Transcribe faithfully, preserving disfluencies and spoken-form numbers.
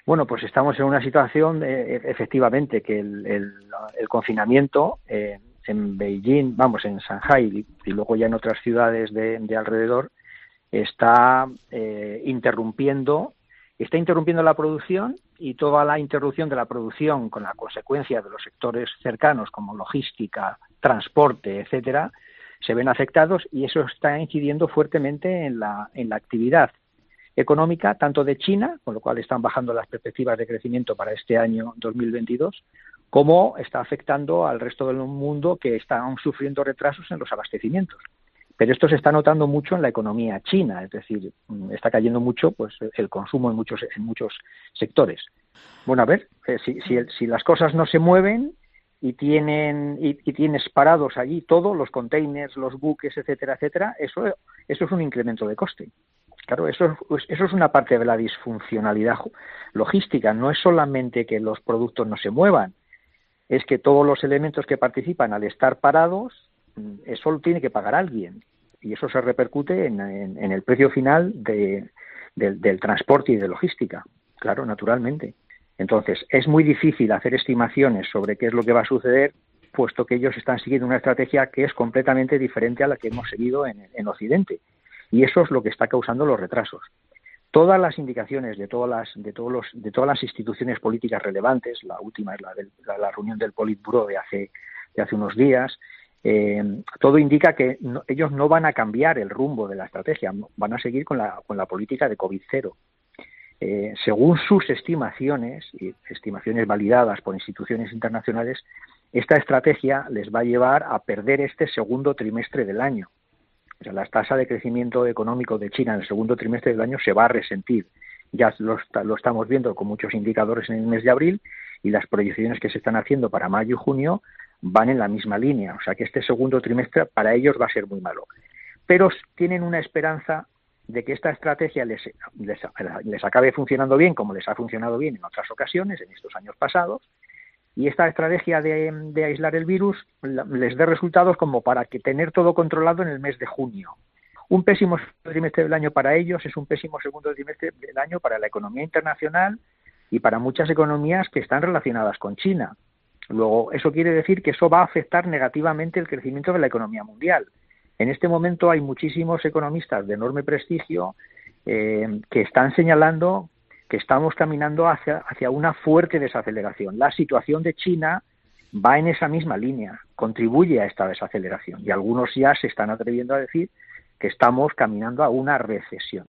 Bueno, pues estamos en una situación, eh, efectivamente, que el, el, el confinamiento eh, en Beijing, vamos, en Shanghái y, y luego ya en otras ciudades de, de alrededor, está eh, interrumpiendo, está interrumpiendo la producción, y toda la interrupción de la producción con la consecuencia de los sectores cercanos como logística, transporte, etcétera, se ven afectados, y eso está incidiendo fuertemente en la, en la actividad económica, tanto de China, con lo cual están bajando las perspectivas de crecimiento para este año dos mil veintidós, como está afectando al resto del mundo, que están sufriendo retrasos en los abastecimientos. Pero esto se está notando mucho en la economía china, es decir, está cayendo mucho pues el consumo en muchos en muchos sectores. Bueno, a ver, eh, si, si, el, si las cosas no se mueven y tienen y, y tienes parados allí todos los containers, los buques, etcétera, etcétera, eso eso es un incremento de coste. Claro, eso, eso es una parte de la disfuncionalidad logística. No es solamente que los productos no se muevan, es que todos los elementos que participan, al estar parados, eso lo tiene que pagar alguien, y eso se repercute en, en, en el precio final de, de, del transporte y de logística, claro, naturalmente. Entonces, es muy difícil hacer estimaciones sobre qué es lo que va a suceder, puesto que ellos están siguiendo una estrategia que es completamente diferente a la que hemos seguido en, en Occidente, y eso es lo que está causando los retrasos. Todas las indicaciones de todas las de todos los de todas las instituciones políticas relevantes, la última es la de la, la reunión del Politburó de hace de hace unos días, eh, todo indica que no, ellos no van a cambiar el rumbo de la estrategia, van a seguir con la con la política de COVID cero. Eh, según sus estimaciones, y estimaciones validadas por instituciones internacionales, esta estrategia les va a llevar a perder este segundo trimestre del año. O sea, la tasa de crecimiento económico de China en el segundo trimestre del año se va a resentir. Ya lo, lo estamos viendo con muchos indicadores en el mes de abril, y las proyecciones que se están haciendo para mayo y junio van en la misma línea. O sea que este segundo trimestre para ellos va a ser muy malo. Pero tienen una esperanza de que esta estrategia les, les, les acabe funcionando bien, como les ha funcionado bien en otras ocasiones, en estos años pasados, y esta estrategia de, de aislar el virus les dé resultados como para que tener todo controlado en el mes de junio. Un pésimo trimestre del año para ellos es un pésimo segundo trimestre del año para la economía internacional y para muchas economías que están relacionadas con China. Luego, eso quiere decir que eso va a afectar negativamente el crecimiento de la economía mundial. En este momento hay muchísimos economistas de enorme prestigio eh, que están señalando que estamos caminando hacia, hacia una fuerte desaceleración. La situación de China va en esa misma línea, contribuye a esta desaceleración, y algunos ya se están atreviendo a decir que estamos caminando a una recesión.